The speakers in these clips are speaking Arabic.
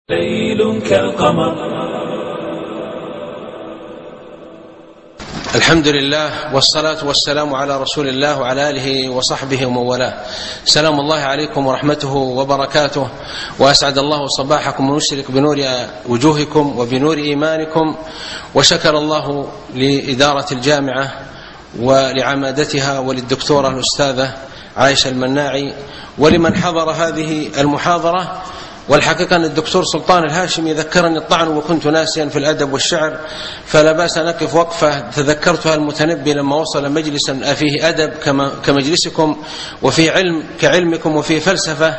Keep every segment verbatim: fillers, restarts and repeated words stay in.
ليل كالقمر. الحمد لله والصلاة والسلام على رسول الله وعلى آله وصحبه ومن والاه. سلام الله عليكم ورحمته وبركاته، وأسعد الله صباحكم ويشرك بنور وجوهكم وبنور إيمانكم. وشكر الله لإدارة الجامعة ولعمادتها وللدكتورة الأستاذة عائشة المناعي ولمن حضر هذه المحاضرة. والحقيقة أن الدكتور سلطان الهاشمي ذكرني الطعن وكنت ناسيا في الأدب والشعر، فلا بأس أن أقف وقفة تذكرتها المتنبي لما وصل مجلسا فيه أدب كمجلسكم، وفيه علم كعلمكم، وفيه فلسفة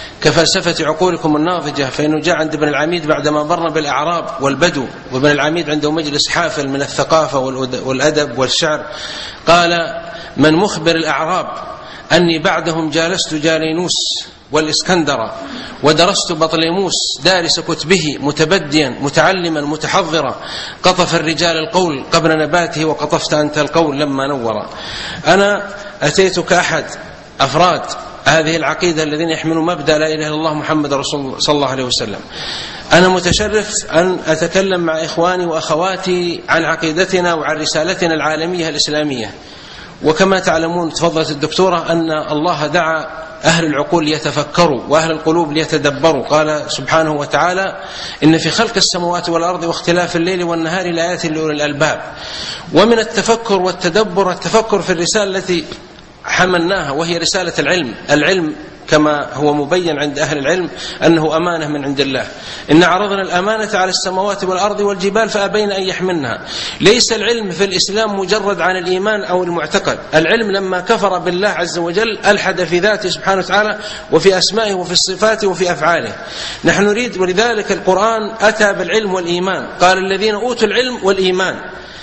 كفلسفة عقولكم الناضجة. فإنه جاء عند ابن العميد بعدما بر بالأعراب والبدو، وابن العميد عنده مجلس حافل من الثقافة والأدب والشعر، قال: من مخبر الأعراب أني بعدهم جالست جالينوس والإسكندر ودرست بطليموس دارس كتبه متبديا متعلما متحضرا، قطف الرجال القول قبل نباته وقطفت أنت القول لما نورا. أنا أتيت كأحد أفراد هذه العقيدة الذين يحملون مبدأ لا إله إلا الله محمد رسول الله صلى الله عليه وسلم. أنا متشرف أن أتكلم مع إخواني وأخواتي عن عقيدتنا وعن رسالتنا العالمية الإسلامية. وكما تعلمون تفضلت الدكتورة أن الله دعا أهل العقول ليتفكروا وأهل القلوب ليتدبروا. قال سبحانه وتعالى: إن في خلق السماوات والأرض واختلاف الليل والنهار لآيات لأولي الألباب. ومن التفكر والتدبر التفكر في الرسالة التي حملناها، وهي رسالة العلم. العلم كما هو مبين عند أهل العلم أنه أمانة من عند الله. إن عرضنا الأمانة على السماوات والأرض والجبال فأبين أن يحملنها. ليس العلم في الإسلام مجرد عن الإيمان أو المعتقد. العلم لما كفر بالله عز وجل ألحد في ذاته سبحانه وتعالى وفي أسمائه وفي الصفات وفي أفعاله. نحن نريد، ولذلك القرآن أتى بالعلم والإيمان، قال: الذين أوتوا العلم والإيمان.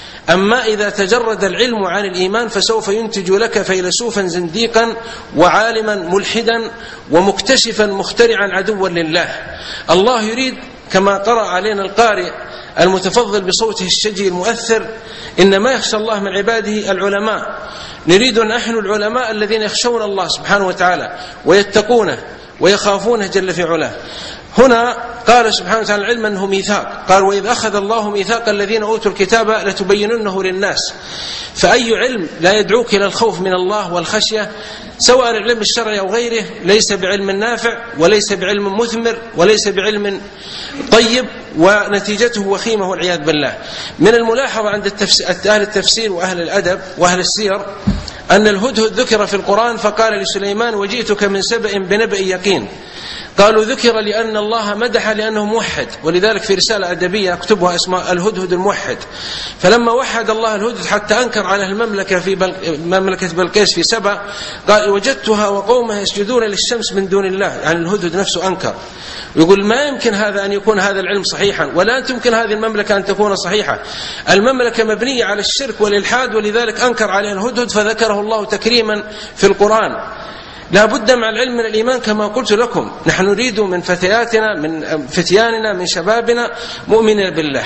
أما إذا تجرد العلم عن الإيمان فسوف ينتج لك فيلسوفا زنديقا وعالما ملحدا ومكتشفا مخترعا عدوا لله. الله يريد كما قرأ علينا القارئ المتفضل بصوته الشجي المؤثر: إنما يخشى الله من عباده العلماء. نريد نحن العلماء الذين يخشون الله سبحانه وتعالى ويتقونه ويخافونه جل في علاه. هنا قال سبحانه وتعالى: العلم أنه ميثاق. قال: وإذ أخذ الله ميثاق الذين أوتوا الكتاب لتبيننه للناس. فأي علم لا يدعوك إلى الخوف من الله والخشية، سواء العلم الشرعي أو غيره، ليس بعلم نافع وليس بعلم مثمر وليس بعلم طيب، ونتيجته وخيمة والعياذ بالله. من الملاحظة عند أهل التفسير وأهل الأدب وأهل السير أن الهدهد ذكر في القرآن فقال لسليمان: وجئتك من سبأ بنبأ يقين. قالوا ذكر لأن الله مدح لأنه موحد، ولذلك في رسالة أدبية أكتبها اسمها الهدهد الموحد. فلما وحد الله الهدهد حتى أنكر على المملكة في بل... مملكة بلقيس في سبأ، قال: وجدتها وقومها يسجدون للشمس من دون الله. يعني الهدهد نفسه أنكر، ويقول: ما يمكن هذا أن يكون هذا العلم صحيحا، ولا تمكن هذه المملكة أن تكون صحيحة. المملكة مبنية على الشرك والإلحاد، ولذلك أنكر عليها الهدهد فذكره الله تكريما في القرآن. لا بد مع العلم من الإيمان كما قلت لكم. نحن نريد من فتياتنا من فتياننا من شبابنا مؤمنا بالله.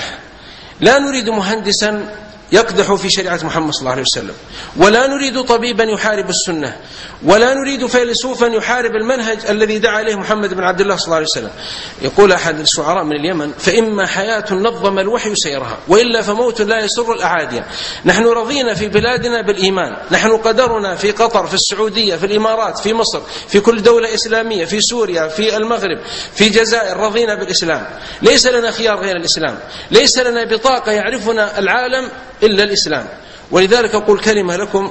لا نريد مهندسا يقدح في شريعة محمد صلى الله عليه وسلم، ولا نريد طبيبا يحارب السنة، ولا نريد فيلسوفا يحارب المنهج الذي دعا إليه محمد بن عبد الله صلى الله عليه وسلم. يقول أحد الشعراء من اليمن: فإما حياة نظم الوحي سيرها، وإلا فموت لا يسر الأعادي. نحن رضينا في بلادنا بالإيمان. نحن قدرنا في قطر، في السعودية، في الإمارات، في مصر، في كل دولة إسلامية، في سوريا، في المغرب، في الجزائر، رضينا بالإسلام. ليس لنا خيار غير الإسلام. ليس لنا بطاقة يعرفنا العالم إلا الإسلام. ولذلك أقول كلمة لكم: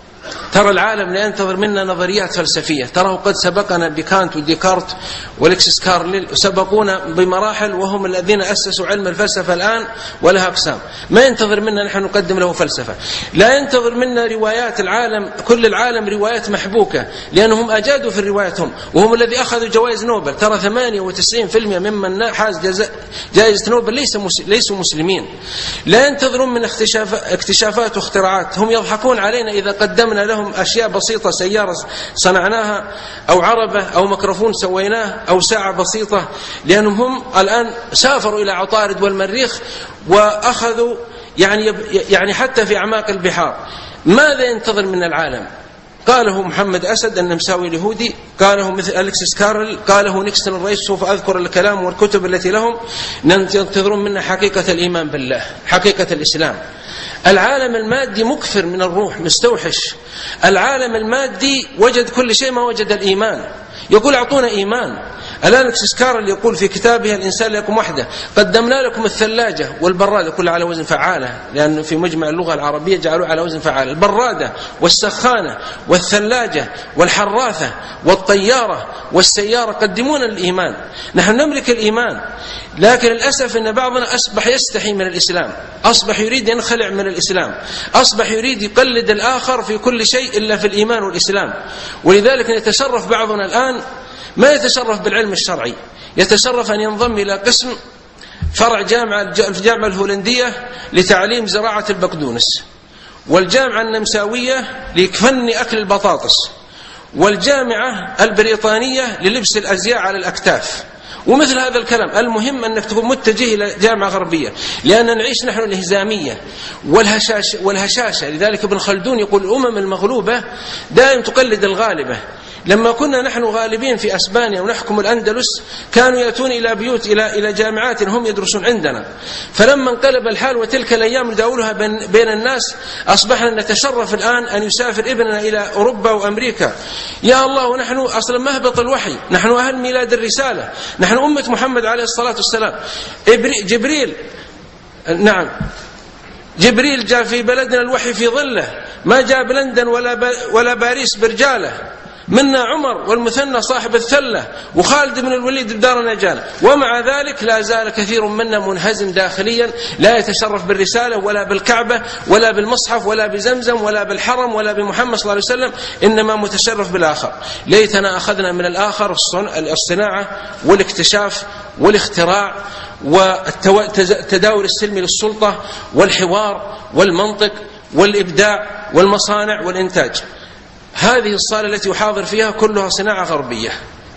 ترى العالم لا ينتظر منا نظريات فلسفية. تراه قد سبقنا بكانت وديكارت والكسس كارليل، سبقونا بمراحل، وهم الذين أسسوا علم الفلسفة الآن ولها أقسام. ما ينتظر منا نحن نقدم له فلسفة. لا ينتظر منا روايات العالم، كل العالم روايات محبوكة، لأنهم أجادوا في روايتهم، وهم الذي أخذوا جوائز نوبل. ترى ثمانية وتسعين بالمئة ممن حاز جائزة نوبل ليسوا مسلمين. لا ينتظرون من اكتشافات واختراعات. هم يضحكون علينا إذا قدمنا لهم أشياء بسيطة، سيارة صنعناها أو عربة أو ميكروفون سويناه أو ساعة بسيطة، لأنهم هم الآن سافروا إلى عطارد والمريخ وأخذوا يعني يعني حتى في أعماق البحار. ماذا ينتظر من العالم؟ قاله محمد أسد النمساوي اليهودي، قاله مثل أليكسيس كارل، قاله نيكسون الرئيس. سوف أذكر الكلام والكتب التي لهم ينتظرون منا حقيقة الإيمان بالله، حقيقة الإسلام. العالم المادي مكفر من الروح، مستوحش. العالم المادي وجد كل شيء ما وجد الإيمان، يقول أعطونا إيمان. الآن أليكسيس كارل يقول في كتابه الإنسان لكم وحده: قدمنا لكم الثلاجة والبرادة، كلها على وزن فعالة، لأنه في مجمع اللغة العربية جعلوا على وزن فعالة. البرادة والسخانة والثلاجة والحراثة والطيارة والسيارة قدمونا الإيمان. نحن نملك الإيمان، لكن للأسف أن بعضنا أصبح يستحي من الإسلام، أصبح يريد ينخلع من الإسلام، أصبح يريد يقلد الآخر في كل شيء إلا في الإيمان والإسلام. ولذلك يتشرف بعضنا الآن ما يتشرف بالعلم الشرعي، يتشرف أن ينضم إلى قسم فرع جامعة الجامعة الهولندية لتعليم زراعة البقدونس، والجامعة النمساوية لفن أكل البطاطس، والجامعة البريطانية للبس الأزياء على الأكتاف، ومثل هذا الكلام. المهم أنك تكون متجه إلى جامعة غربية، لأن نعيش نحن الهزامية والهشاشة, والهشاشة. لذلك ابن خلدون يقول الأمم المغلوبة دائما تقلد الغالبة. لما كنا نحن غالبين في أسبانيا ونحكم الأندلس، كانوا يأتون إلى بيوت إلى إلى جامعات هم يدرسون عندنا. فلما انقلب الحال وتلك الأيام نداولها بين الناس، أصبحنا نتشرف الآن أن يسافر ابننا إلى أوروبا وأمريكا. يا الله، ونحن أصلا مهبط الوحي، نحن أهل ميلاد الرسالة، نحن أمة محمد عليه الصلاة والسلام. جبريل نعم جبريل جاء في بلدنا الوحي في ظله، ما جاء بلندن ولا ولا باريس برجاله. منا عمر والمثنى صاحب الثلة وخالد بن الوليد بدار النجاة، ومع ذلك لا زال كثير منا منهزم داخليا، لا يتشرف بالرسالة ولا بالكعبة ولا بالمصحف ولا بزمزم ولا بالحرم ولا بمحمد صلى الله عليه وسلم، إنما متشرف بالآخر. ليتنا أخذنا من الآخر الصناعة والاكتشاف والاختراع والتداول السلمي للسلطة والحوار والمنطق والإبداع والمصانع والإنتاج. هذه الصالة التي يحاضر فيها كلها صناعة غربية.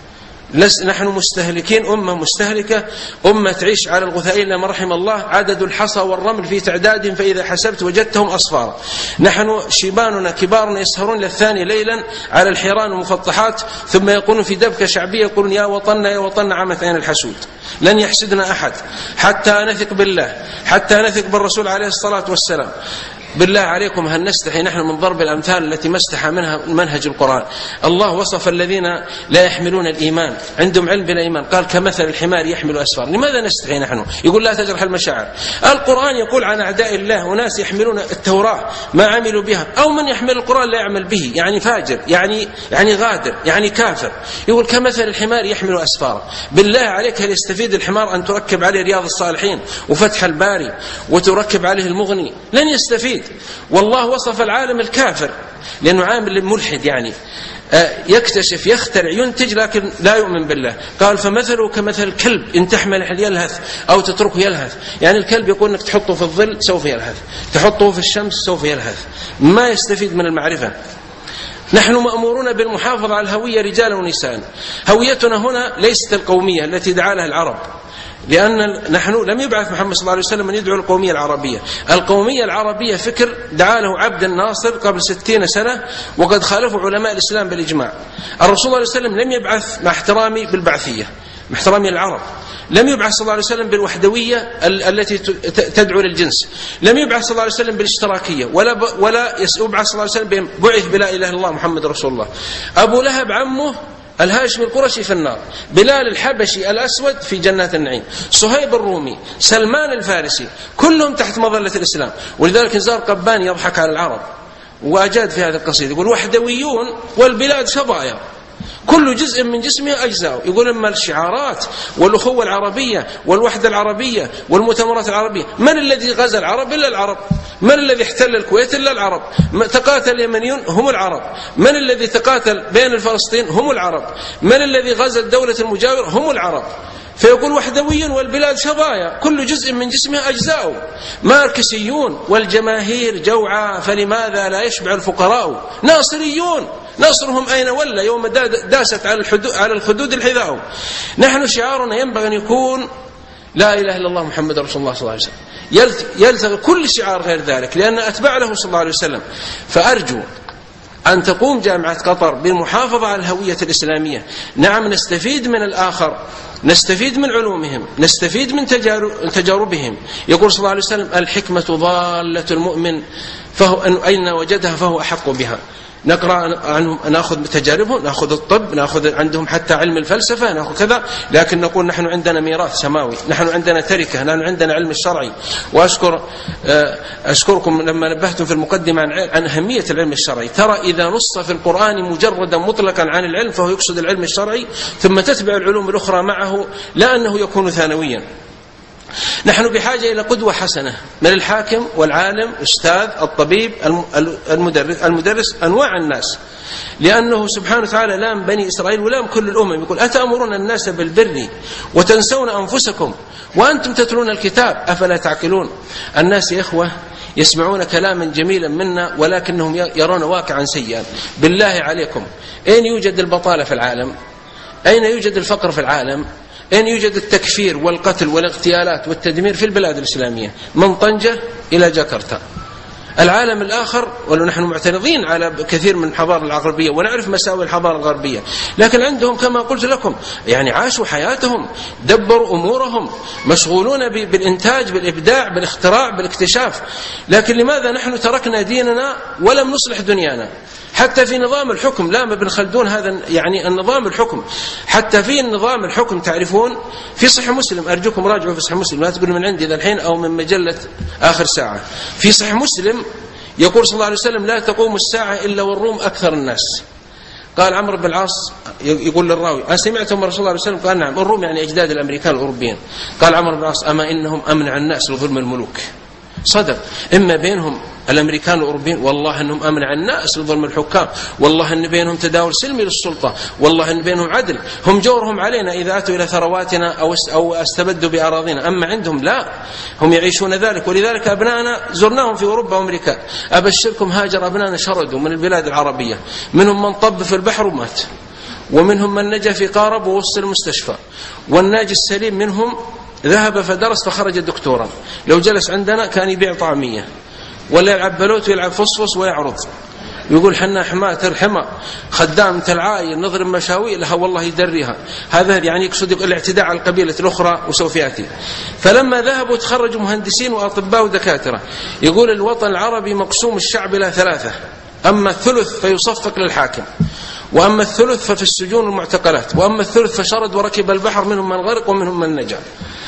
نحن مستهلكين، أمة مستهلكة، أمة تعيش على الغثاء إلا ما رحم الله. عدد الحصى والرمل في تعدادهم فإذا حسبت وجدتهم أصفارا. نحن شيباننا كبارنا يسهرون للثاني ليلا على الحيران والمفطحات، ثم يقولون في دبكة شعبية يقولون يا وطننا يا وطننا عمت عين الحسود. لن يحسدنا أحد حتى نثق بالله، حتى نثق بالرسول عليه الصلاة والسلام. بالله عليكم هل نستحي نحن من ضرب الأمثال التي ما استحى منها منهج القرآن؟ الله وصف الذين لا يحملون الإيمان، عندهم علم بالإيمان، قال كمثل الحمار يحمل أسفار. لماذا نستحي نحن؟ يقول لا تجرح المشاعر. القرآن يقول عن أعداء الله وناس يحملون التوراة ما عملوا بها، أو من يحمل القرآن لا يعمل به، يعني فاجر، يعني يعني غادر، يعني كافر. يقول كمثل الحمار يحمل أسفار. بالله عليك هل يستفيد الحمار أن تركب عليه رياض الصالحين وفتح الباري وتركب عليه المغني؟ لن يستفيد. والله وصف العالم الكافر لأنه عامل ملحد، يعني يكتشف يخترع ينتج لكن لا يؤمن بالله. قال فمثله كمثل الكلب إن تحمل يلهث أو تتركه يلهث. يعني الكلب يقول أنك تحطه في الظل سوف يلهث، تحطه في الشمس سوف يلهث، ما يستفيد من المعرفة. نحن مأمورون بالمحافظة على الهوية رجالا ونساء. هويتنا هنا ليست القومية التي دعا لها العرب، لأن نحن لم يبعث محمد صلى الله عليه وسلم أن يدعو القومية العربية. القومية العربية فكر دعا له عبد الناصر قبل ستين سنة، وقد خالفوا علماء الإسلام بالإجماع. الرسول صلى الله عليه وسلم لم يبعث مع احترامي بالبعثية، مع احترامي العرب، لم يبعث صلى الله عليه وسلم بالوحدوية التي تدعو للجنس، لم يبعث صلى الله عليه وسلم بالاشتراكية، ولا ب... ولا يبعث صلى الله عليه وسلم بعث بلا إله إلا الله محمد رسول الله. أبو لهب عمه الهاشمي القرشي في النار، بلال الحبشي الأسود في جنات النعيم، صهيب الرومي، سلمان الفارسي، كلهم تحت مظلة الإسلام. ولذلك نزار قباني يضحك على العرب وأجاد في هذه القصيدة، يقول وحدويون والبلاد شظايا كل جزء من جسمه أجزاء. يقول أما الشعارات والأخوة العربية والوحدة العربية والمؤتمرات العربية، من الذي غزا العرب إلا العرب؟ من الذي احتل الكويت إلا العرب؟ تقاتل اليمنيون هم العرب. من الذي تقاتل بين الفلسطين هم العرب. من الذي غزا الدولة المجاورة هم العرب. فيقول وحدوي والبلاد شظايا كل جزء من جسمه أجزاء. ماركسيون والجماهير جوعى فلماذا لا يشبع الفقراء. ناصريون نصرهم أين ولا يوم داست على الحدود على الخدود الحذاء. نحن شعارنا ينبغي أن يكون لا إله إلا الله محمد رسول الله صلى الله عليه وسلم، يلتغي كل شعار غير ذلك، لأن أتبع له صلى الله عليه وسلم. فأرجو أن تقوم جامعة قطر بالمحافظة على الهوية الإسلامية. نعم نستفيد من الآخر، نستفيد من علومهم، نستفيد من تجاربهم. يقول صلى الله عليه وسلم الحكمة ضالة المؤمن، فهو أين وجدها فهو أحق بها. نقرأ عنهم، نأخذ تجاربهم، نأخذ الطب، نأخذ عندهم حتى علم الفلسفة، نأخذ كذا، لكن نقول نحن عندنا ميراث سماوي، نحن عندنا تركة، نحن عندنا علم الشرعي. وأشكر أشكركم لما نبهتم في المقدمة عن أهمية العلم الشرعي. ترى إذا نص في القرآن مجردا مطلقا عن العلم فهو يقصد العلم الشرعي، ثم تتبع العلوم الأخرى معه، لا أنه يكون ثانويا. نحن بحاجة إلى قدوة حسنة من الحاكم والعالم، أستاذ، الطبيب، المدرس, المدرس أنواع الناس، لأنه سبحانه وتعالى لام بني إسرائيل ولام كل الأمم. يقول أتأمرون الناس بالبر وتنسون أنفسكم وأنتم تتلون الكتاب أفلا تعقلون. الناس يا إخوة يسمعون كلاما جميلا منا ولكنهم يرون واقعا سيئا. بالله عليكم، أين يوجد البطالة في العالم؟ أين يوجد الفقر في العالم؟ أين يوجد التكفير والقتل والاغتيالات والتدمير؟ في البلاد الإسلامية، من طنجة إلى جاكرتا. العالم الآخر، ولو نحن معترضين على كثير من الحضارة الغربية ونعرف مساوئ الحضارة الغربية، لكن عندهم كما قلت لكم يعني عاشوا حياتهم، دبروا أمورهم، مشغولون بالإنتاج، بالإبداع، بالاختراع، بالاكتشاف. لكن لماذا نحن تركنا ديننا ولم نصلح دنيانا؟ حتى في نظام الحكم، لام ابن خلدون هذا يعني النظام الحكم، حتى في النظام الحكم تعرفون في صحيح مسلم، أرجوكم راجعوا في صحيح مسلم، لا تقولوا من عندي ذا الحين أو من مجلة آخر ساعة. في صحيح مسلم يقول صلى الله عليه وسلم لا تقوم الساعة إلا والروم أكثر الناس. قال عمرو بن العاص يقول للراوي أنا سمعت من رسول الله عليه وسلم قال نعم الروم يعني أجداد الأمريكان الأوروبيين. قال عمرو بن العاص أما إنهم أمنع الناس لظلم الملوك. صدق، إما بينهم الأمريكان الأوروبيين والله أنهم أمنع الناس لظلم الحكام، والله أن بينهم تداول سلمي للسلطة، والله أن بينهم عدل، هم جورهم علينا إذا أتوا إلى ثرواتنا أو أو استبدوا بأراضينا، أما عندهم لا، هم يعيشون ذلك. ولذلك أبنائنا زرناهم في أوروبا وأمريكا، أبشركم هاجر أبنائنا شردوا من البلاد العربية، منهم من طب في البحر ومات، ومنهم من نجا في قارب ووصل المستشفى، والناجي السليم منهم ذهب فدرس فخرج دكتورا، لو جلس عندنا كان يبيع طعمية ولا يلعب بلوت ويلعب فصفص ويعرض، يقول حنا حماة ترحمة خدام تلعاي نضرب مشاوي لها والله يدريها. هذا يعني يقصد الاعتداء على القبيلة الأخرى وسوف يأتي. فلما ذهبوا تخرجوا مهندسين وأطباء ودكاترة. يقول الوطن العربي مقسوم الشعب إلى ثلاثة، أما الثلث فيصفق للحاكم، وأما الثلث ففي السجون والمعتقلات، وأما الثلث فشرد وركب البحر، منهم من غرق ومنهم من نجا.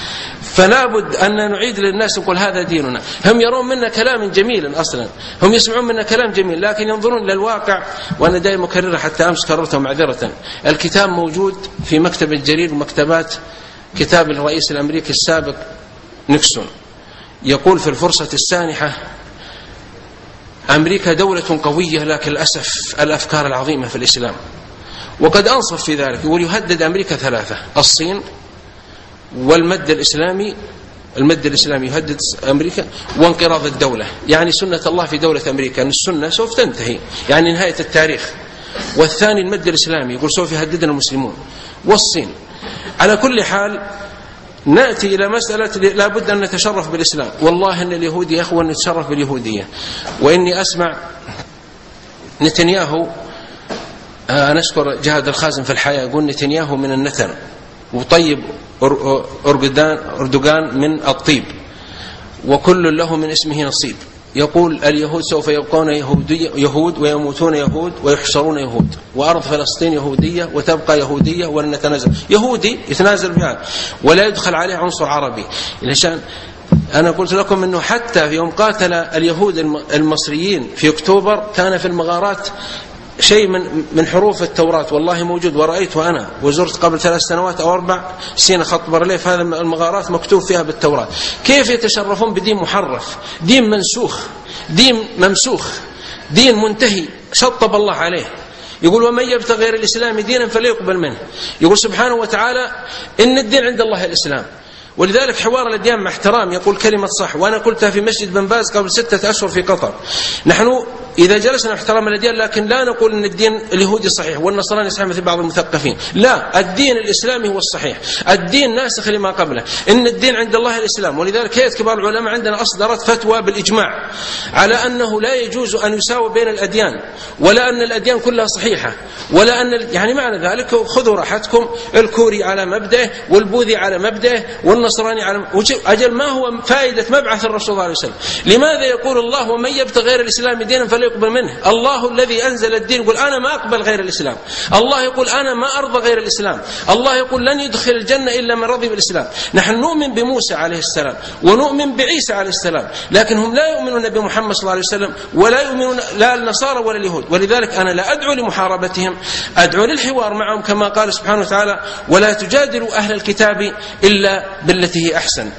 فلا بد أن نعيد للناس نقول هذا ديننا. هم يرون منا كلام جميلا أصلا، هم يسمعون منا كلام جميل، لكن ينظرون للواقع. وأنا دائما مكررة حتى أمس كررته معذرة، الكتاب موجود في مكتب الجرير ومكتبات كتاب الرئيس الأمريكي السابق نيكسون، يقول في الفرصة السانحة أمريكا دولة قوية لكن للأسف الأفكار العظيمة في الإسلام. وقد أنصف في ذلك، يقول يهدد أمريكا ثلاثة: الصين، والمد الإسلامي، المد الإسلامي يهدد أمريكا، وانقراض الدولة. يعني سنة الله في دولة أمريكا أن السنة سوف تنتهي، يعني نهاية التاريخ. والثاني المد الإسلامي، يقول سوف يهددنا المسلمون، والصين. على كل حال نأتي إلى مسألة لا بد أن نتشرف بالإسلام. والله أن اليهودي يا أخوان نتشرف باليهودية. وإني أسمع نتنياهو، أنا أشكر جهاد الخازن في الحياة، يقول نتنياهو من النتن وطيب أردوغان أردوغان من الطيب، وكل له من اسمه نصيب. يقول اليهود سوف يبقون يهود ويموتون يهود ويحشرون يهود، وأرض فلسطين يهودية وتبقى يهودية ولن نتنازل. يهودي يتنازل بها ولا يدخل عليه عنصر عربي. علشان أنا قلت لكم أنه حتى في يوم قاتل اليهود المصريين في أكتوبر كان في المغارات شيء من من حروف التوراة، والله موجود ورأيته أنا، وزرت قبل ثلاث سنوات أو أربع سنين خط برليف، هذا المغارات مكتوب فيها بالتوراة. كيف يتشرفون بدين محرف، دين منسوخ، دين ممسوخ، دين منتهي شطب الله عليه. يقول ومن يبتغي غير الإسلام دينا فلا يقبل منه. يقول سبحانه وتعالى إن الدين عند الله الإسلام. ولذلك حوار الأديان مع احترام يقول كلمة صح، وأنا قلتها في مسجد بن باز قبل ستة أشهر في قطر. نحن إذا جلسنا احترام الأديان، لكن لا نقول أن الدين اليهودي صحيح والنصراني صحيح مثل بعض المثقفين، لا، الدين الإسلامي هو الصحيح، الدين ناسخ لما قبله، إن الدين عند الله الإسلام. ولذلك هيئة كبار العلماء عندنا أصدرت فتوى بالإجماع على أنه لا يجوز أن يساوي بين الأديان، ولا أن الأديان كلها صحيحة، ولا أن يعني معنى ذلك خذوا راحتكم، الكوري على مبدأه والبوذي على مبدأه والنصراني على مبدأه. أجل ما هو فائدة مبعث الرسول صلى الله عليه وسلم؟ لماذا يقول الله ومن يبتغي غير الإسلام دينا فلا يقبل منه؟ الله الذي أنزل الدين يقول أنا ما أقبل غير الإسلام، الله يقول أنا ما أرضى غير الإسلام، الله يقول لن يدخل الجنة إلا من رضي بالإسلام. نحن نؤمن بموسى عليه السلام ونؤمن بعيسى عليه السلام، لكن هم لا يؤمنون بمحمد صلى الله عليه وسلم، ولا يؤمنون لا النصارى ولا اليهود. ولذلك أنا لا أدعو لمحاربتهم، أدعو للحوار معهم كما قال سبحانه وتعالى ولا تجادلوا أهل الكتاب إلا بالتي هي أحسن.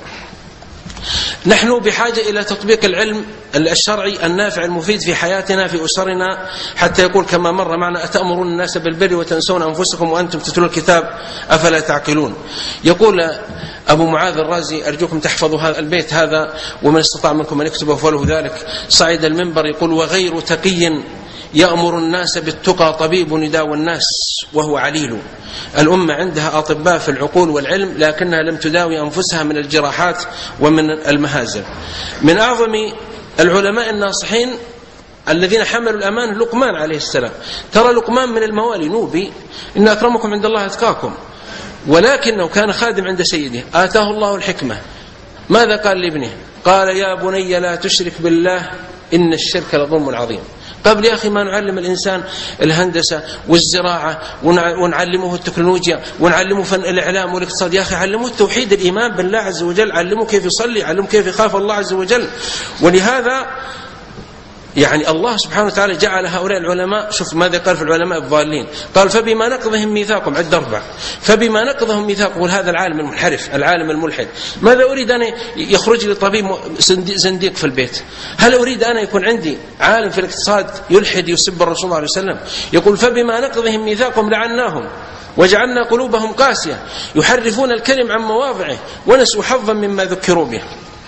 نحن بحاجة إلى تطبيق العلم الشرعي النافع المفيد في حياتنا في أسرنا، حتى يقول كما مر معنا أتأمرون الناس بالبر وتنسون أنفسكم وأنتم تتلون الكتاب أفلا تعقلون. يقول أبو معاذ الرازي أرجوكم تحفظوا هذا البيت هذا، ومن استطاع منكم أن يكتبه فله ذلك. صعد المنبر يقول وغير تقي يأمر الناس بالتقى طبيب نداوى الناس وهو عليل. الأمة عندها أطباء في العقول والعلم، لكنها لم تداوي أنفسها من الجراحات ومن المهازل. من أعظم العلماء الناصحين الذين حملوا الأمان لقمان عليه السلام. ترى لقمان من الموالي نوبي، إن أكرمكم عند الله أتقاكم، ولكنه كان خادم عند سيده آتاه الله الحكمة. ماذا قال لابنه؟ قال يا بني لا تشرك بالله إن الشرك لظلم عظيم. قبل يا أخي ما نعلم الإنسان الهندسة والزراعة ونعلمه التكنولوجيا ونعلمه فن الإعلام والاقتصاد، يا أخي علموه التوحيد الإيمان بالله عز وجل، علموه كيف يصلي، علموه كيف يخاف الله عز وجل. ولهذا يعني الله سبحانه وتعالى جعل هؤلاء العلماء، شوف ماذا قال في العلماء الضالين، قال فبما نقضهم ميثاقهم، عد أربع، فبما نقضهم ميثاقهم. هذا العالم المنحرف العالم الملحد، ماذا أريد أن يخرج لي طبيب زنديق في البيت؟ هل أريد أن يكون عندي عالم في الاقتصاد يلحد يسب الرسول صلى الله عليه وسلم؟ يقول فبما نقضهم ميثاقهم لعناهم وجعلنا قلوبهم قاسية يحرفون الكلم عن مواضعه ونسوا حظا مما ذكروا به.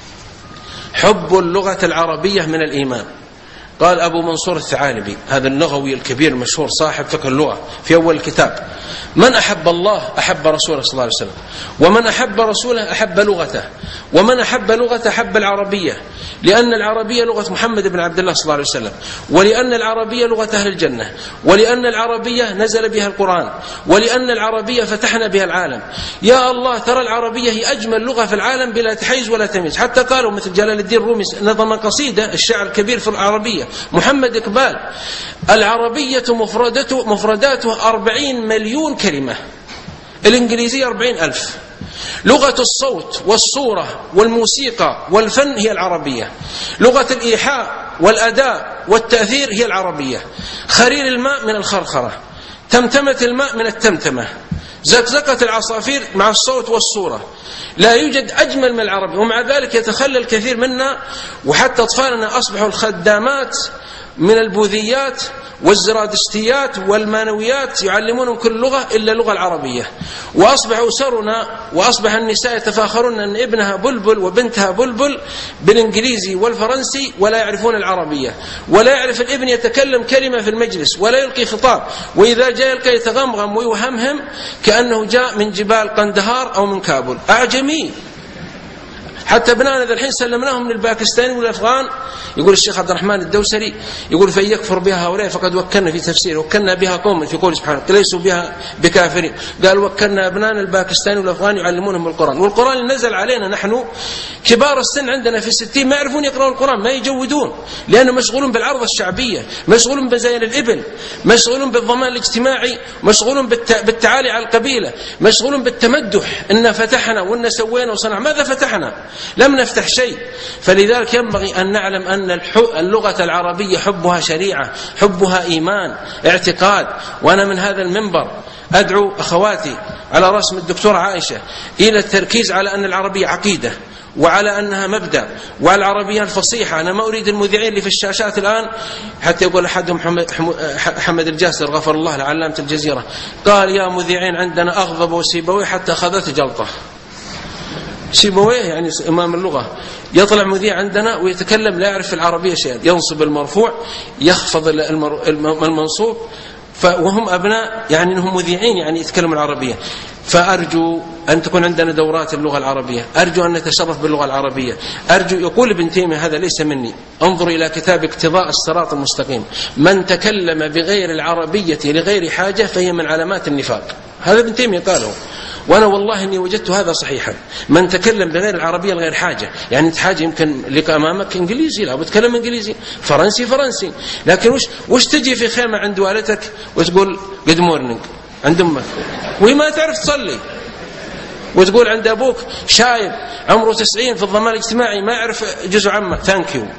حب اللغة العربية من الإيمان. قال أبو منصور الثعالبي هذا اللغوي الكبير المشهور صاحب فقه اللغة في أول الكتاب من أحب الله أحب رسوله صلى الله عليه وسلم، ومن أحب رسوله أحب لغته، ومن أحب لغته أحب العربية، لأن العربية لغة محمد بن عبد الله صلى الله عليه وسلم، ولأن العربية لغة أهل الجنة، ولأن العربية نزل بها القرآن، ولأن العربية فتحنا بها العالم. يا الله ترى العربية هي أجمل لغة في العالم بلا تحيز ولا تمييز. حتى قالوا مثل جلال الدين الرومي نظم قصيدة الشعر الكبير في العربية محمد إقبال، العربية مفردته مفرداته أربعين مليون كلمة، الإنجليزية أربعين ألف. لغة الصوت والصورة والموسيقى والفن هي العربية، لغة الإيحاء والأداء والتأثير هي العربية. خرير الماء من الخرخرة، تمتمة الماء من التمتمة، زقزقة العصافير مع الصوت والصورة. لا يوجد أجمل من العربي، ومع ذلك يتخلى الكثير منا، وحتى أطفالنا أصبحوا الخدامات من البوذيات والزرادشتيات والمانويات يعلمونهم كل لغة إلا اللغة العربية. وأصبح أسرنا وأصبح النساء يتفاخرون أن ابنها بلبل وبنتها بلبل بالإنجليزي والفرنسي ولا يعرفون العربية، ولا يعرف الابن يتكلم كلمة في المجلس ولا يلقي خطاب، وإذا جاء يلقى يتغمغم ويوهمهم كأنه جاء من جبال قندهار أو من كابول، أعجمي. حتى ابنائنا ذا الحين سلمناهم للباكستاني والأفغان. يقول الشيخ عبد الرحمن الدوسري يقول فإن يكفر بها هؤلاء فقد وكلنا في تفسير وكلنا بها قوم في قول سبحانه ليسوا بها بكافرين. قال وكلنا ابنائنا الباكستاني والأفغان يعلمونهم القرآن، والقرآن اللي نزل علينا نحن كبار السن عندنا في الستين ما يعرفون يقرأون القرآن، ما يجودون، لأنهم مشغولون بالعرض الشعبية، مشغولون بزين الإبل، مشغولون بالضمان الاجتماعي، مشغولون بالتعالي على القبيلة، مشغولون بالتمدح إن فتحنا وإن سوينا وصنع. ماذا فتحنا؟ لم نفتح شيء. فلذلك ينبغي أن نعلم أن اللغة العربية حبها شريعة، حبها إيمان اعتقاد. وأنا من هذا المنبر أدعو أخواتي على رسم الدكتورة عائشة إلى التركيز على أن العربية عقيدة، وعلى أنها مبدأ، وعلى العربية الفصيحة. أنا ما أريد المذيعين اللي في الشاشات الآن، حتى يقول أحدهم حمد الجاسر غفر الله لعلامة الجزيرة قال يا مذيعين عندنا أغضب وسيبوي حتى أخذت جلطة. سيبويه يعني إمام اللغة يطلع مذيع عندنا ويتكلم لا يعرف في العربية شيئا، ينصب المرفوع يخفض المنصوب، وهم أبناء يعني أنهم مذيعين يعني يتكلموا العربية. فأرجو أن تكون عندنا دورات اللغة العربية، أرجو أن نتشرف باللغة العربية، أرجو. يقول ابن تيمية هذا ليس مني، انظر إلى كتاب اقتضاء الصراط المستقيم، من تكلم بغير العربية لغير حاجة فهي من علامات النفاق. هذا ابن تيمية قاله، وأنا والله إني وجدت هذا صحيحا. من تكلم بغير العربية لغير حاجة، يعني أنت حاجة يمكن لك أمامك إنجليزي، لا بتكلم إنجليزي، فرنسي فرنسي، لكن وش وش تجي في خيمة عند والدتك وتقول good morning عند أمك وهي ما تعرف تصلي، وتقول عند أبوك شايب عمره تسعين في الضمان الاجتماعي ما يعرف جزء عامة ثانك يو.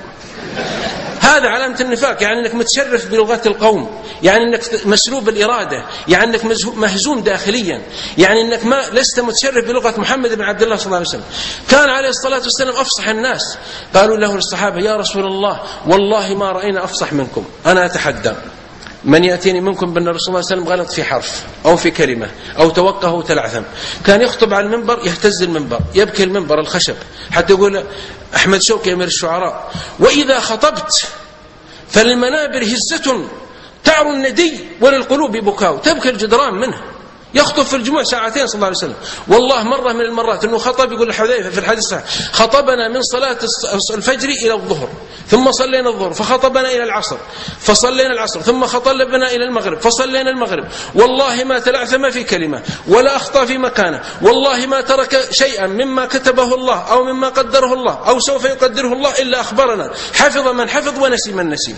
هذا علامة النفاق، يعني أنك متشرف بلغة القوم، يعني أنك مسلوب الإرادة، يعني أنك مهزوم داخليا، يعني أنك ما لست متشرف بلغة محمد بن عبد الله صلى الله عليه وسلم. كان عليه الصلاة والسلام أفصح الناس، قالوا له الصحابة يا رسول الله والله ما رأينا أفصح منكم، أنا أتحدى من يأتيني منكم بأن الرسول صلى الله عليه وسلم غلط في حرف أو في كلمة أو توقه أو تلعثم. كان يخطب على المنبر يهتز المنبر، يبكي المنبر الخشب، حتى يقول أحمد شوقي أمير الشعراء وإذا خطبت فالمنابر هزة تعر الندي وللقلوب بكاء، تبكي الجدران منه. يخطب في الجمعة ساعتين صلى الله عليه وسلم. والله مرة من المرات أنه خطب، يقول لحذيفة في الحديث الصحيح خطبنا من صلاة الفجر إلى الظهر ثم صلينا الظهر، فخطبنا إلى العصر فصلينا العصر، ثم خطبنا إلى المغرب فصلينا المغرب، والله ما تلعثم في كلمة ولا أخطأ في مكانه، والله ما ترك شيئا مما كتبه الله أو مما قدره الله أو سوف يقدره الله إلا أخبرنا، حفظ من حفظ ونسي من نسي.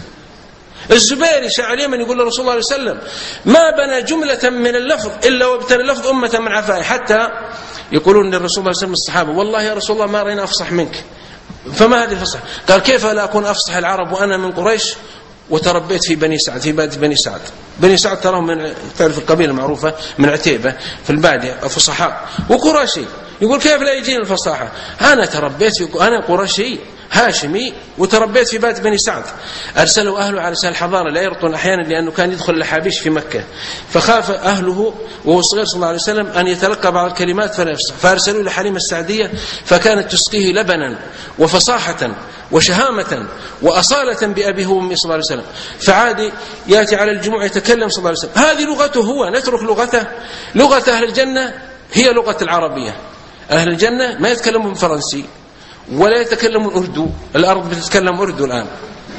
الزبيري شاعر اليمن يقول لرسول الله صلى الله عليه وسلم ما بنى جملة من اللفظ إلا وابتنى اللفظ أمة من عفائه، حتى يقولون للرسول صلى الله عليه وسلم الصحابة والله يا رسول الله ما رأينا أفصح منك، فما هذه الفصح؟ قال كيف لا أكون أفصح العرب وأنا من قريش وتربيت في بني سعد، في بادية بني سعد. بني سعد تراهم من تعرف القبيلة المعروفة من عتيبة في البادية فصحاء، وقرشي يقول كيف لا يجيني الفصاحة؟ أنا تربيت في أنا قرشي هاشمي وتربيت في بات بني سعد. أرسلوا أهله على سهل الحضارة لا يرطون أحيانا لأنه كان يدخل الحابيش في مكة، فخاف أهله وهو صغير صلى الله عليه وسلم أن يتلقى بعض الكلمات فلا يفصح، فأرسلوا لحليمة السعدية فكانت تسقيه لبنا وفصاحة وشهامة وأصالة بأبيه وأمه صلى الله عليه وسلم. فعادي يأتي على الجمعة يتكلم صلى الله عليه وسلم، هذه لغته هو، نترك لغته. لغة أهل الجنة هي لغة العربية، أهل الجنة ما يتكلمون فرنسي ولا يتكلمون أردو، الأرض بتتكلم أردو الآن،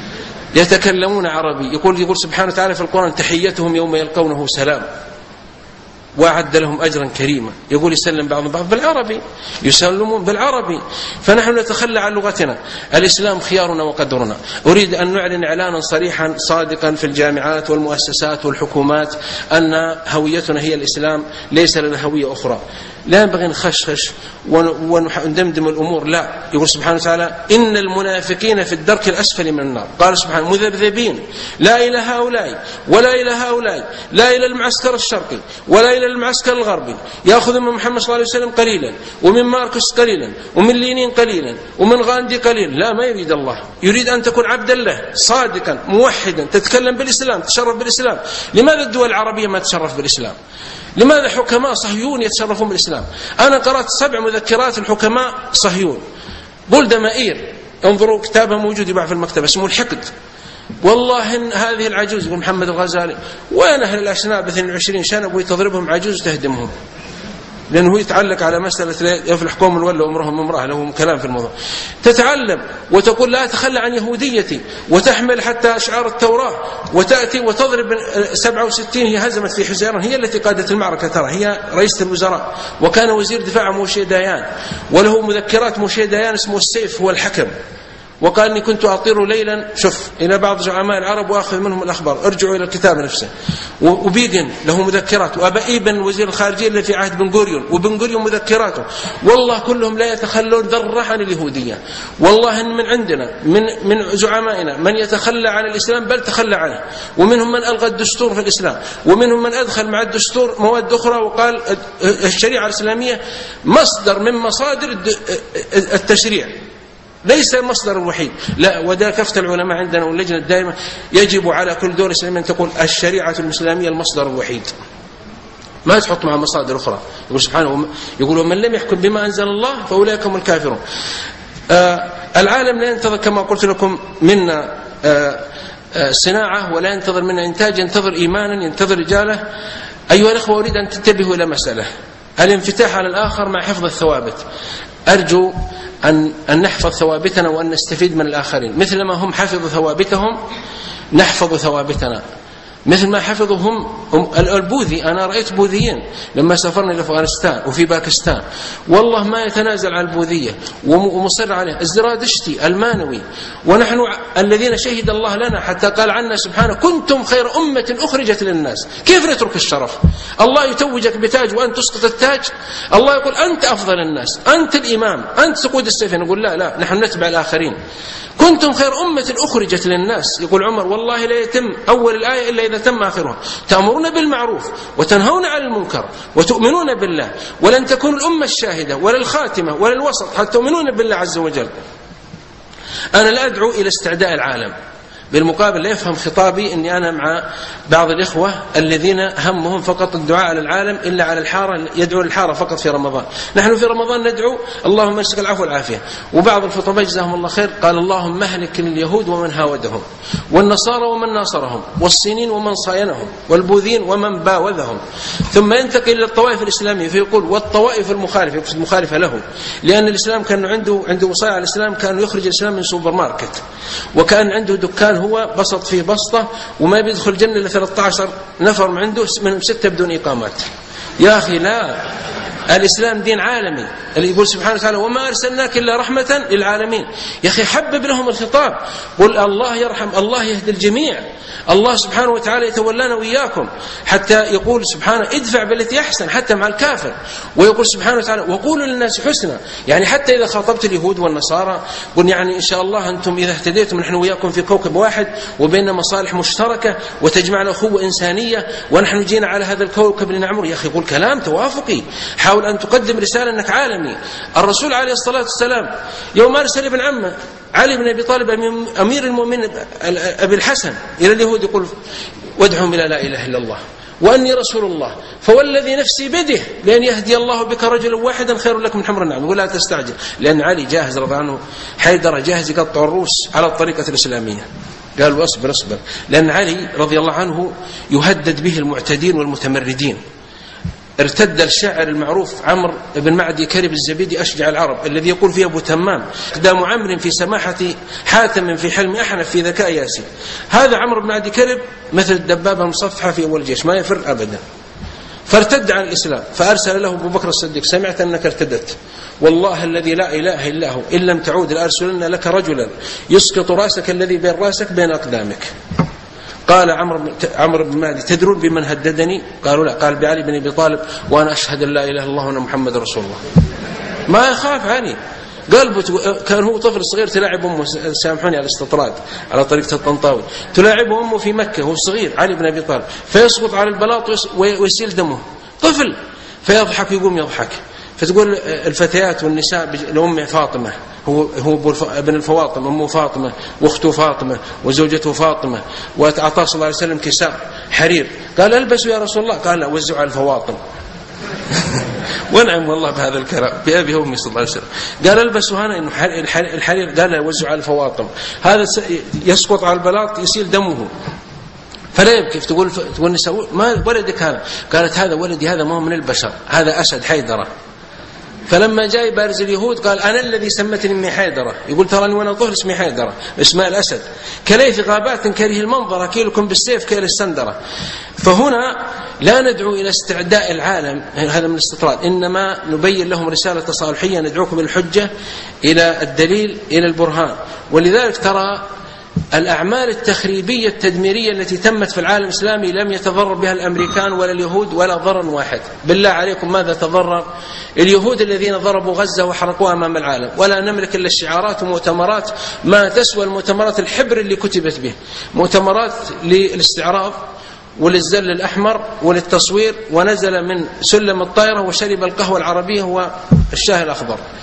يتكلمون عربي. يقول يقول سبحانه وتعالى في القرآن تحيتهم يوم يلقونه سلام وأعد لهم أجرا كريما. يقول يسلم بعضهم بعض بالعربي، يسلمون بالعربي. فنحن نتخلى عن لغتنا. الإسلام خيارنا وقدرنا. أريد أن نعلن إعلانا صريحا صادقا في الجامعات والمؤسسات والحكومات أن هويتنا هي الإسلام، ليس لنا هوية أخرى. لا ينبغي نخشخش وندمدم الأمور، لا. يقول سبحانه وتعالى إن المنافقين في الدرك الأسفل من النار. قال سبحانه مذبذبين لا إلى هؤلاء ولا إلى هؤلاء، لا إلى المعسكر الشرقي ولا إلى المعسكر الغربي، يأخذ من محمد صلى الله عليه وسلم قليلا ومن ماركوس قليلا ومن لينين قليلا ومن غاندي قليلا. لا، ما يريد الله، يريد أن تكون عبدا له صادقا موحدا، تتكلم بالإسلام، تشرف بالإسلام. لماذا الدول العربية ما تشرف بالإسلام؟ لماذا حكماء صهيون يتصرفون بالإسلام؟ أنا قرأت سبع مذكرات الحكماء صهيون. جولدا مائير، انظروا كتابها موجود يباع في المكتبة اسمه الحقد. والله إن هذه العجوز، يقول محمد الغزالي، وين أهل الأشناب اثنين وعشرين سنة ويتضربهم عجوز وتهدمهم، لأنه يتعلق على مسألة يفلح قوم ولا أمرهم امرأة، لهم كلام في الموضوع. تتعلم وتقول لا أتخلى عن يهوديتي، وتحمل حتى أشعار التوراة، وتأتي وتضرب سبعة وستين. هي هزمت في حزيران، هي التي قادت المعركة، ترى هي رئيسة الوزراء، وكان وزير دفاع موشي دايان، وله مذكرات موشي دايان اسمه السيف هو الحكم. وقال إني كنت أطير ليلا، شوف، إلى بعض زعماء العرب وأخذ منهم الأخبار، ارجعوا إلى الكتاب نفسه. وبيجن له مذكرات، وأبا إيبن وزير الخارجية اللي في عهد بن غوريون، وبن غوريون مذكراته. والله كلهم لا يتخلون ذرة عن اليهودية. والله إن من عندنا من من زعمائنا من يتخلى عن الإسلام بل تخلى عنه، ومنهم من ألغى الدستور في الإسلام، ومنهم من أدخل مع الدستور مواد أخرى وقال الشريعة الإسلامية مصدر من مصادر التشريع، ليس المصدر الوحيد. لا، وده كفت العلماء عندنا واللجنة الدائمة، يجب على كل دولة إسلامية أن تقول الشريعة الإسلامية المصدر الوحيد، ما تحط مع مصادر أخرى. يقول سبحانه يقول ومن لم يحكم بما أنزل الله فأولئك هم الكافرون. آه العالم لا ينتظر كما قلت لكم منا آه آه صناعة ولا ينتظر منا إنتاج، ينتظر إيمانا، ينتظر رجالة. أيها الأخوة أريد أن تنتبهوا إلى مسألة الانفتاح على الآخر مع حفظ الثوابت. أرجو أن, أن نحفظ ثوابتنا وأن نستفيد من الآخرين مثل ما هم حفظوا ثوابتهم نحفظ ثوابتنا، مثل ما حفظوا هم البوذي. أنا رأيت بوذيين لما سافرنا إلى أفغانستان وفي باكستان والله ما يتنازل عن البوذية ومصر عليه. الزرادشتي المانوي، ونحن الذين شهد الله لنا حتى قال عنا سبحانه كنتم خير أمة أخرجت للناس. كيف نترك الشرف؟ الله يتوجك بتاج وأنت تسقط التاج. الله يقول أنت أفضل الناس، أنت الإمام، أنت تقود السيف. نقول لا لا، نحن نتبع الآخرين. كنتم خير أمة أخرجت للناس. يقول عمر والله لا يتم أول الآية إلا إذا تم آخرها. تأمرون بالمعروف وتنهون عن المنكر وتؤمنون بالله، ولن تكون الأمة الشاهدة ولا الخاتمة ولا الوسط حتى تؤمنون بالله عز وجل. أنا لا أدعو إلى استعداء العالم، بالمقابل لا يفهم خطابي أني أنا مع بعض الإخوة الذين همهم فقط الدعاء على العالم إلا على الحارة، يدعو الحارة فقط في رمضان. نحن في رمضان ندعو اللهم ارزق العفو والعافية. وبعض الخطباء جزاهم الله خير قال اللهم اهلك اليهود ومن هاودهم، والنصارى ومن ناصرهم، والصينيين ومن صاينهم، والبوذيين ومن باوذهم. ثم ينتقل إلى الطوائف الإسلامية فيقول والطوائف المخالفة المخالفة له، لأن الإسلام كان عنده عنده وصايا على الإسلام، كان يخرج الإسلام من سوبر ماركت، وكان عنده دكان هو بسط فيه بسطة وما بيدخل الجنة إلا ثلاثة عشر نفر من عنده، منهم ستة بدون إقامات. يا أخي لا، الإسلام دين عالمي. اللي يقول سبحانه وتعالى وما أرسلناك إلا رحمة للعالمين. يا أخي حبب لهم الخطاب، قل الله يرحم، الله يهدي الجميع، الله سبحانه وتعالى يتولانا وإياكم. حتى يقول سبحانه ادفع بالتي أحسن حتى مع الكافر. ويقول سبحانه وتعالى وقولوا للناس حسنا. يعني حتى إذا خاطبت اليهود والنصارى قل يعني إن شاء الله أنتم إذا اهتديتم نحن وإياكم في كوكب واحد وبيننا مصالح مشتركة وتجمعنا أخوة إنسانية ونحن جينا على هذا الكوكب لنعمر. يا أخي قل كلام توافقي، حاول أن تقدم رسالة أنك عالمي. الرسول عليه الصلاة والسلام يوم أرسل ابن عمه علي بن أبي طالب أمير المؤمنين أبي الحسن إلى اليهود يقول وادعهم إلى لا إله إلا الله وأني رسول الله فوالذي نفسي بيده لأن يهدي الله بك رجلا واحدا خير لك من حمر النعم. يقول لا تستعجل، لأن علي جاهز رضي عنه، حيدر جاهز يقطع الروس على الطريقة الإسلامية. قال واصبر اصبر، لأن علي رضي الله عنه يهدد به المعتدين والمتمردين. ارتد الشاعر المعروف عمرو بن معدي كرب الزبيدي أشجع العرب الذي يقول فيه أبو تمام اقدام عمرو في سماحة حاتم في حلم أحنف في ذكاء ياسين. هذا عمرو بن معدي كرب مثل الدبابة المصفحة في أول جيش ما يفر أبدا، فارتد عن الإسلام. فأرسل له أبو بكر الصديق سمعت أنك ارتدت، والله الذي لا إله إلا هو إن لم تعود لأرسلن لك رجلا يسقط رأسك الذي بين رأسك بين أقدامك. قال عمرو عمرو بن معدي تدرون بمن هددني؟ قالوا لا. قال بعلي بن أبي طالب وأنا أشهد أن لا إله إلا الله وأن محمد رسول الله. ما يخاف علي، قلبه كان هو طفل صغير تلاعب أمه، سامحوني على الاستطراد على طريقة الطنطاوي، تلاعب أمه في مكة هو صغير علي بن أبي طالب، فيسقط على البلاط ويسيل دمه طفل، فيضحك ويقوم يضحك. فتقول الفتيات والنساء لأم فاطمة، هو هو ابن الفواطم، أمه فاطمة واخته فاطمة وزوجته فاطمة، وأعطاه صلى الله عليه وسلم كساء حرير، قال البسوا يا رسول الله، قال لا وزعوا على الفواطم. ونعم والله بهذا الكلام بأبي وأمي صلى الله عليه وسلم. قال البسوا هنا إنه الحرير، قال لا وزعوا على الفواطم، هذا يسقط على البلاط يسيل دمه. فلا يبكي. تقول تقول نساء ما ولدك هذا؟ قالت هذا ولدي، هذا ما هو من البشر، هذا أسد حيدرة. فلما جاء بارز اليهود قال أنا الذي سمتني أمي حيدرة. يقول تراني وأنا طفل اسمي حيدرة، اسماء الأسد. كليث غابات كره المنظر أكيلكم بالسيف كيل السندرة. فهنا لا ندعو إلى استعداء العالم، هذا من الاستطراد، إنما نبين لهم رسالة صالحية ندعوكم الحجة إلى الدليل إلى البرهان. ولذلك ترى الأعمال التخريبية التدميرية التي تمت في العالم الإسلامي لم يتضرر بها الأمريكان ولا اليهود ولا ضرر واحد. بالله عليكم ماذا تضرر اليهود الذين ضربوا غزة وحرقوها أمام العالم؟ ولا نملك إلا الشعارات ومؤتمرات ما تسوى المؤتمرات الحبر اللي كتبت به، مؤتمرات للاستعراض وللزل الأحمر وللتصوير، ونزل من سلم الطائرة وشرب القهوة العربية والشاي الأخضر.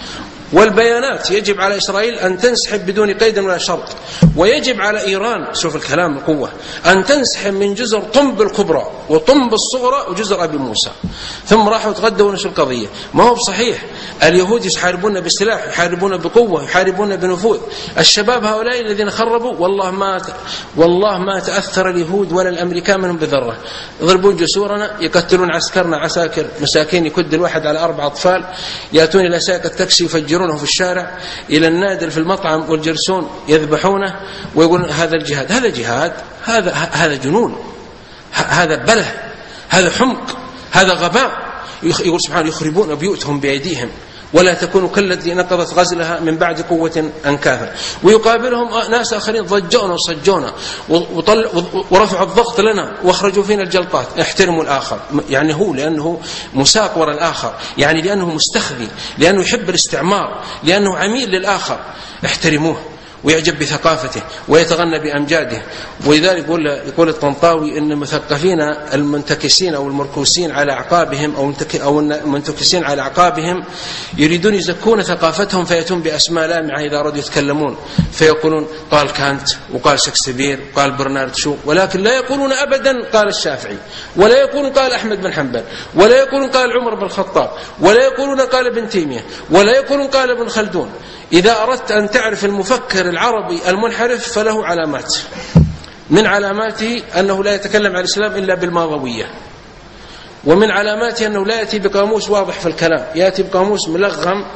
والبيانات يجب على إسرائيل أن تنسحب بدون قيد ولا شرط، ويجب على إيران، شوف الكلام القوة، أن تنسحب من جزر طنب الكبرى وطنب الصغرى وجزر أبي موسى. ثم راحوا تغدوا ونشوا القضية. ما هو بصحيح، اليهود يحاربون بالسلاح، يحاربون بقوة، يحاربون بنفوذ. الشباب هؤلاء الذين خربوا والله ما والله ما تأثر اليهود ولا الأمريكان منهم بذرة. يضربون جسورنا، يقتلون عسكرنا عساكر مساكين، يكد الواحد على أربع أطفال، يأتون إلى سائق التاكسي يفجرونه في الشارع، إلى النادل في المطعم والجرسون يذبحونه ويقولون هذا الجهاد. هذا جهاد؟ هذا هذا جنون، هذا بله، هذا حمق، هذا غباء. يقول سبحانه يخربون بيوتهم بأيديهم ولا تكونوا كالتي نقضت غزلها من بعد قوة أنكاثا. ويقابلهم ناس آخرين ضجونا وصجونا ورفعوا الضغط لنا واخرجوا فينا الجلطات. احترموا الآخر، يعني هو لأنه مساق وراء الآخر، يعني لأنه مستخفي، لأنه يحب الاستعمار، لأنه عميل للآخر. احترموه ويعجب بثقافته ويتغنى بأمجاده. ولذلك يقول, يقول الطنطاوي إن المثقفين المنتكسين أو المركوسين على أعقابهم أو, أو المنتكسين على أعقابهم يريدون يزكون ثقافتهم، فيأتون بأسماء لامعة إذا أرادوا يتكلمون، فيقولون قال كانت وقال شكسبير وقال برنارد شو، ولكن لا يقولون أبدا قال الشافعي، ولا يقولون قال أحمد بن حنبل، ولا يقولون قال عمر بن الخطاب، ولا يقولون قال ابن تيمية، ولا يقولون قال ابن خلدون. إذا أردت أن تعرف المفكر العربي المنحرف فله علامات، من علاماته أنه لا يتكلم عن الإسلام إلا بالماضوية، ومن علاماته أنه لا يأتي بقاموس واضح في الكلام، يأتي بقاموس ملغم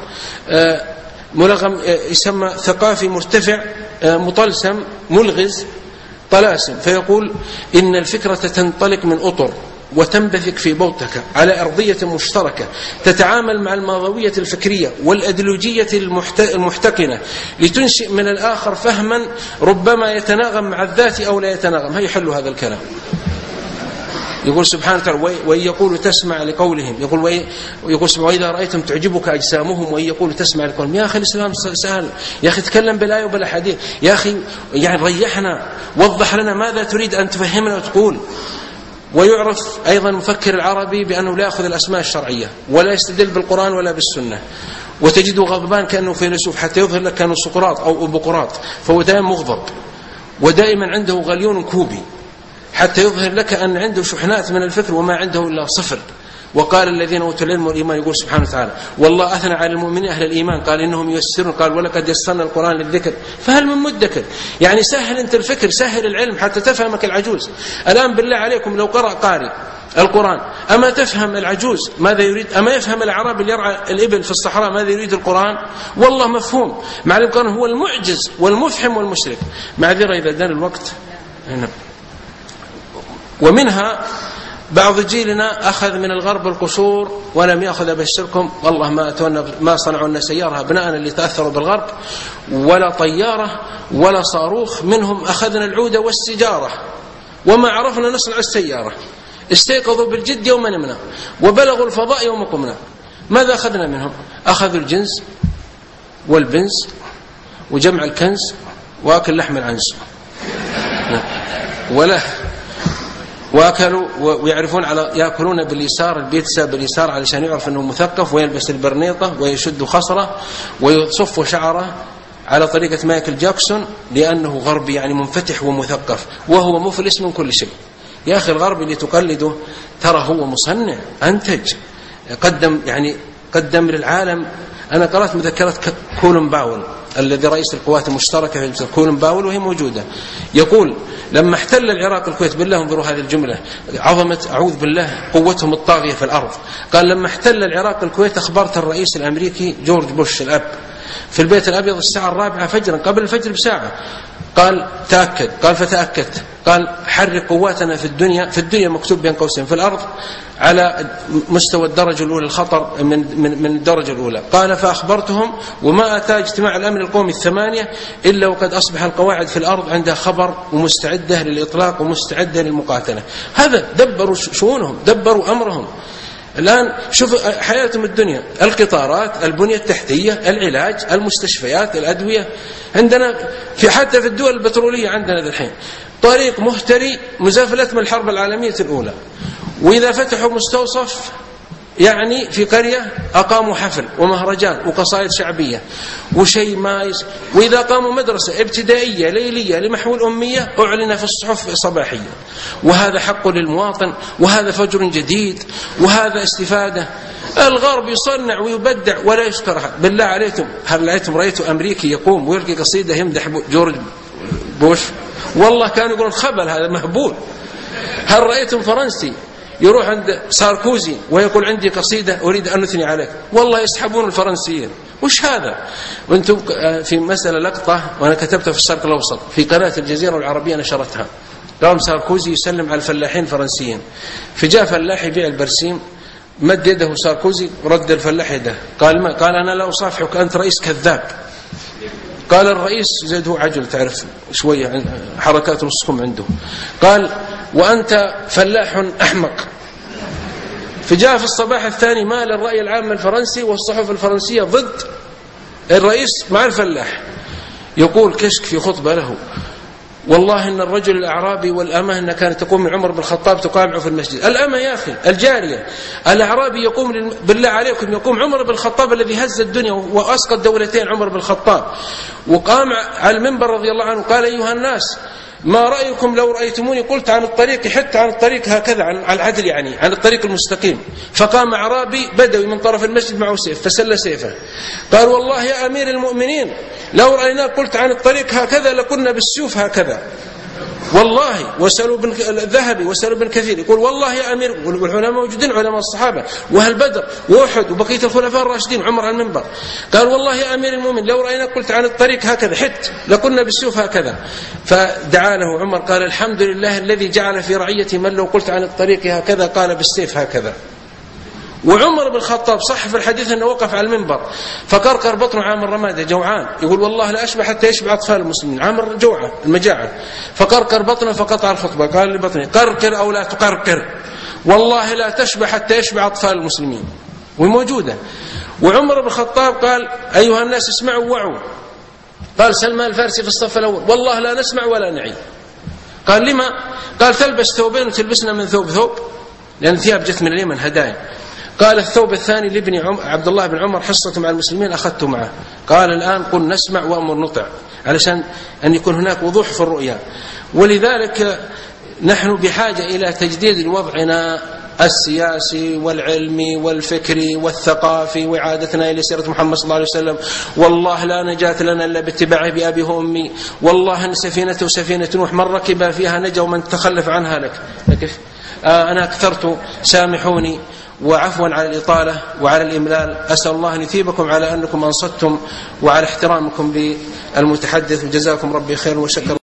ملغم يسمى ثقافي مرتفع مطلسم ملغز طلاسم. فيقول إن الفكرة تنطلق من أطر وتنبثق في بوتك على أرضية مشتركة تتعامل مع الماضوية الفكرية والأدلوجية المحتقنة لتنشئ من الآخر فهما ربما يتناغم مع الذات أو لا يتناغم. هي يحل هذا الكلام. يقول سبحانه وتعالى وإن يقول تسمع لقولهم، يقول ويقول سبحانه وإذا رأيتم تعجبك أجسامهم وإن يقول تسمع لقولهم. يا أخي الإسلام سهل، يا أخي تكلم بالآية وبالحديث، يا أخي يعني ريحنا، وضح لنا ماذا تريد أن تفهمنا وتقول. ويعرف أيضا المفكر العربي بأنه لا يأخذ الأسماء الشرعية ولا يستدل بالقرآن ولا بالسنة، وتجده غضبان كأنه فيلسوف حتى يظهر لك كأنه سقراط أو أبوقراط، فهو دائما مغضب ودائما عنده غليون كوبي حتى يظهر لك أن عنده شحنات من الفكر وما عنده إلا صفر. وقال الذين أوتوا العلم والإيمان، يقول سبحانه وتعالى والله أثنى على المؤمنين أهل الإيمان، قال إنهم ييسرون، قال ولقد يسرنا القرآن للذكر فهل من مدكر. يعني سهل أنت الفكر، سهل العلم حتى تفهمك العجوز. الآن بالله عليكم لو قرأ قارئ القرآن أما تفهم العجوز ماذا يريد؟ أما يفهم الأعرابي اللي يرعى الإبل في الصحراء ماذا يريد القرآن؟ والله مفهوم. مع القرآن هو المعجز والمفهم والمشرك. معذرة إذا دان الوقت هنا. ومنها بعض جيلنا أخذ من الغرب القصور ولم يأخذ. أبشركم والله ما أتونا ما صنعوا لنا سيارة أبناءنا اللي تأثروا بالغرب، ولا طيارة ولا صاروخ. منهم أخذنا العود والسجارة وما عرفنا نصنع السيارة. استيقظوا بالجد يوم نمنا وبلغوا الفضاء يوم قمنا. ماذا أخذنا منهم؟ أخذوا الجنس والبنز وجمع الكنز وأكل لحم العنز ولا واكلوا ويعرفون على ياكلون باليسار، البيتزا باليسار علشان يعرف انه مثقف، ويلبس البرنيطه ويشد خصره ويصف شعره على طريقه مايكل جاكسون لانه غربي يعني منفتح ومثقف، وهو مفلس من كل شيء. يا اخي الغربي اللي تقلده ترى هو مصنع انتج قدم يعني قدم للعالم. انا قرات مذكره كولن باول الذي رئيس القوات المشتركة في كولن باول وهي موجودة، يقول لما احتل العراق الكويت، بالله انظروا هذه الجملة عظمة أعوذ بالله قوتهم الطاغية في الأرض. قال لما احتل العراق الكويت أخبرت الرئيس الأمريكي جورج بوش الأب في البيت الأبيض الساعة الرابعة فجرا قبل الفجر بساعة، قال تأكد، قال فتأكدت، قال حرك قواتنا في الدنيا، في الدنيا مكتوب بين قوسين في الأرض على مستوى الدرجة الأولى الخطر من من من الدرجة الأولى. قال فأخبرتهم وما أتى اجتماع الأمن القومي الثمانية إلا وقد أصبح القواعد في الأرض عندها خبر ومستعدة للإطلاق ومستعدة للمقاتلة. هذا دبروا شؤونهم، دبروا أمرهم. الآن شوف حياتهم الدنيا، القطارات، البنية التحتية، العلاج، المستشفيات، الأدوية. عندنا في حتى في الدول البترولية عندنا ذا الحين طريق مهتري مزافلة من الحرب العالمية الأولى، وإذا فتحوا مستوصف يعني في قرية أقاموا حفل ومهرجان وقصائد شعبية وشيء ما يس... وإذا قاموا مدرسة ابتدائية ليلية لمحو الأمية أعلن في الصحف صباحيا، وهذا حق للمواطن، وهذا فجر جديد، وهذا استفادة. الغرب يصنع ويبدع ولا يشكرها. بالله عليكم، هل رأيتم رأيتم أمريكي يقوم ويلقي قصيدة يمدح جورج بوش؟ والله كانوا يقولون خبل، هذا مهبول. هل رأيتم فرنسي يروح عند ساركوزي ويقول عندي قصيدة أريد أن أثني عليك؟ والله يسحبون الفرنسيين. وش هذا؟ وانتم في مسألة لقطة وأنا كتبتها في الشرق الأوسط في قناة الجزيرة العربية نشرتها. قام ساركوزي يسلم على الفلاحين الفرنسيين، فجاء فلاح يبيع البرسيم، مد يده ساركوزي، رد الفلاح يده، قال ما قال أنا لا أصافحك، أنت رئيس كذاب. قال الرئيس زيد هو عجل تعرف شوية حركات نصكم عنده، قال وأنت فلاح أحمق. فجاء في الصباح الثاني مال الرأي العام الفرنسي والصحف الفرنسية ضد الرئيس مع الفلاح. يقول كشك في خطبة له والله إن الرجل الأعرابي والأمة إن كانت تقوم من عمر بن الخطاب تقامع في المسجد. الأمة يا أخي الجارية، الأعرابي يقوم بالله عليكم يقوم عمر بن الخطاب الذي هز الدنيا وأسقط دولتين عمر بن الخطاب، وقام على المنبر رضي الله عنه قال أيها الناس ما رأيكم لو رأيتموني قلت عن الطريق حتى عن الطريق هكذا عن العدل يعني عن الطريق المستقيم. فقام أعرابي بدوي من طرف المسجد معه سيف فسل سيفه، قال والله يا أمير المؤمنين لو رأيناك قلت عن الطريق هكذا لكنا بالسيوف هكذا والله. وسألوا بن الذهبي وسألوا بن كثير يقول والله يا أمير، والعلماء موجودين علماء الصحابة وأهل بدر وأحد وبقية الخلفاء الراشدين عمر على المنبر، قال والله يا أمير المؤمن لو رأينا قلت عن الطريق هكذا حت لكنا بالسيوف هكذا. فدعا له عمر قال الحمد لله الذي جعل في رعيتي من لو قلت عن الطريق هكذا قال بالسيف هكذا. وعمر بن الخطاب صح في الحديث أنه وقف على المنبر فقرقر بطنه عام الرمادة جوعان، يقول والله لا أشبع حتى يشبع أطفال المسلمين عام الجوعة المجاعة، فقرقر بطنه فقطع الخطبة قال لبطنه قرقر أو لا تقرقر والله لا تشبع حتى يشبع أطفال المسلمين، وموجودة. وعمر بن الخطاب قال أيها الناس اسمعوا وعوا، قال سلمان الفارسي في الصف الأول والله لا نسمع ولا نعي. قال لما؟ قال تلبس ثوبين وتلبسنا من ثوب ثوب، لأن ثياب جت من اليمن هدايا. قال الثوب الثاني لابن عبد الله بن عمر حصته مع المسلمين أخذته معه. قال الآن قل نسمع وأمر نطع، علشان أن يكون هناك وضوح في الرؤيا. ولذلك نحن بحاجة إلى تجديد وضعنا السياسي والعلمي والفكري والثقافي وإعادتنا إلى سيرة محمد صلى الله عليه وسلم. والله لا نجاة لنا إلا باتباعه بأبيه وأمي، والله أن سفينته سفينة نوح من ركب فيها نجا ومن تخلف عنها لك. آه أنا أكثرت سامحوني وعفوا على الإطالة وعلى الإملال. أسأل الله أن يثيبكم على أنكم أنصتم وعلى احترامكم بالمتحدث، وجزاكم ربي خير وشكر.